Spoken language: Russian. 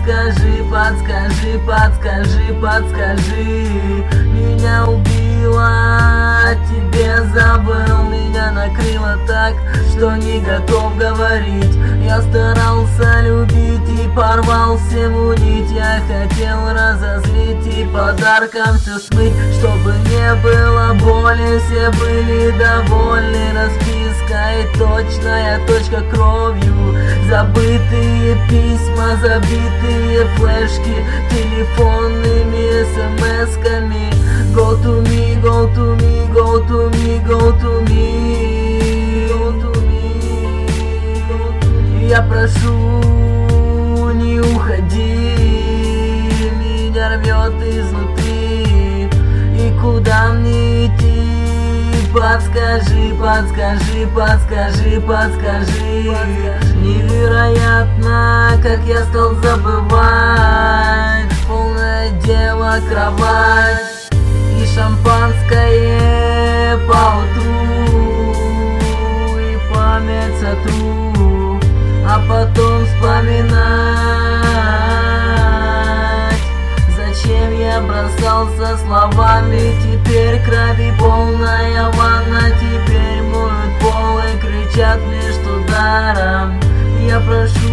подскажи, подскажи, подскажи, подскажи. Меня убило, тебе забыл, меня накрыло так, что не готов говорить. Я старался любить и порвал всему нить. Я хотел разозлить и подарком все смыть, чтобы не было боли, все были довольны. Расписка и точная точка кровью, забытые письма, забитые флешки, телефонными смс-ками. Go to me, go to me, go to me, go to me, go to me, go to me. Я прошу, не уходи, меня рвет изнутри. И куда мне идти? Подскажи, подскажи, подскажи, подскажи. Невероятно, как я стал забывать. Полное дело кровать и шампанское по утру, и память сотру, а потом вспоминать, зачем я бросался словами. Теперь крови полная ванна, теперь моют пол и кричат мне, что даром. Я прошу